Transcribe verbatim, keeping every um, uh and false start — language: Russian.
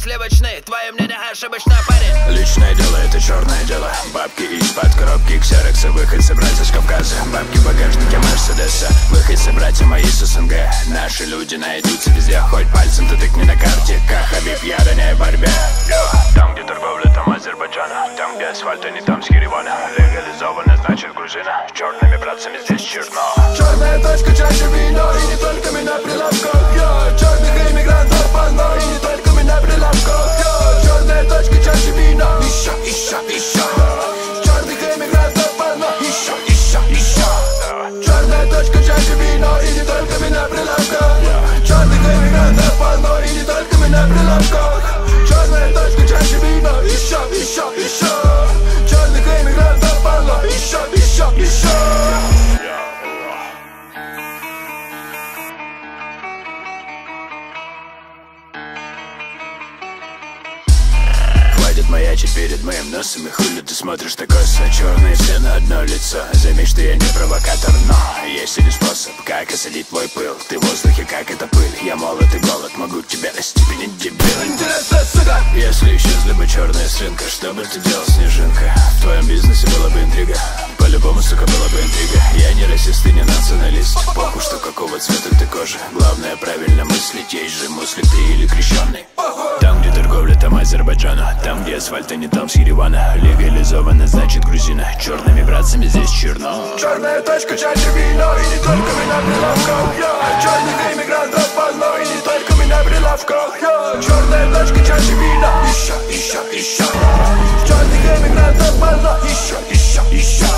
сливочный, твое мнение ошибочно, парень. Личное дело — это черное дело. Бабки из-под коробки ксерокса, выходцы братья с Кавказа. Бабки в багажнике Мерседеса, выходцы братья мои с СНГ. Наши люди найдутся везде, хоть пальцем ты тыкни на карте. Как Хабиб, я роняю в борьбе. Там, где торговля, там Азербайджана. Там, где асфальта, не там с Еревана. Легализовано, значит Грузина. С черными братцами здесь черно. Черная точка, чаще вино, и не только меня прилавков, я. Черных иммигрантов полно, и не только меня прилавков, я. Черная точка, чаще вино, еще, еще, еще. Черных иммигрантов полно, еще, еще, еще. Черная точка, чаще вино, и не только меня прилавков, я. Черных иммигрантов полно, и не только меня прилавков. Черная точка, чаще вино, еще, еще, еще. Черных иммигрантов полно, еще, еще, еще. Хватит маячить перед моим носом, и хули ты смотришь так косо. Черные все на одно лицо. Заметь, что я не провокатор, но есть один способ, как осадить твой пыл. Ты в воздухе, как эта пыль. Я молод и голод, могу тебя остепенить, дебил. Интересно, сука. Если исчезла бы черная с рынка, что бы ты делал, снежинка? В твоем бизнесе была бы интрига. По-любому, сука, была бы интрига. Я не расист и не националист. Похуй, что какого цвета ты кожа. Главное правильно мыслить. Есть же мысли, ты или крещеный. Там, где торговля, там Азербайджана. Там, где асфальта, не там с Еревана. Легализовано, значит Грузина. Черными братцами здесь черно. Черная точка, чаще вино, и не только меня прилавков, я. Черных иммигрантов полно, и не только меня прилавков, я. Черная точка, чаще вино, еще, еще, еще. Черных иммигрантов полно, еще, еще, еще.